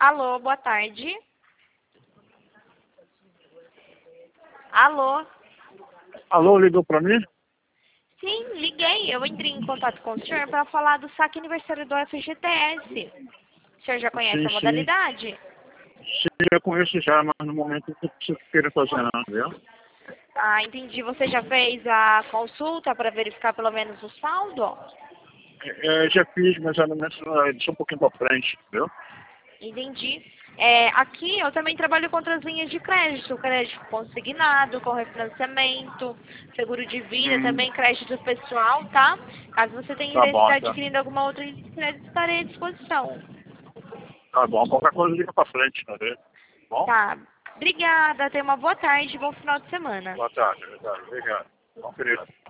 Alô, boa tarde. Alô? Alô, ligou pra mim? Sim, liguei. Eu entrei em contato com o senhor para falar do saque aniversário do FGTS. O senhor já conhece Sim, a sim. modalidade? Sim, eu conheço já, mas no momento eu não preciso querer fazer nada, viu? Ah, entendi. Você já fez a consulta para verificar pelo menos o saldo? Já fiz, mas no momento deixa um pouquinho pra frente, viu? Entendi. Aqui eu também trabalho com outras linhas de crédito, crédito consignado, com refinanciamento, seguro de vida, Hum, também crédito pessoal, tá? Caso você tenha tá interesse em bom, estar tá. adquirindo alguma outra linha de crédito, estarei à disposição. Tá bom, qualquer coisa liga pra frente, tá vendo? Bom? Tá. Obrigada, tenha uma boa tarde e bom final de semana. Boa tarde, obrigado. Bom, querido.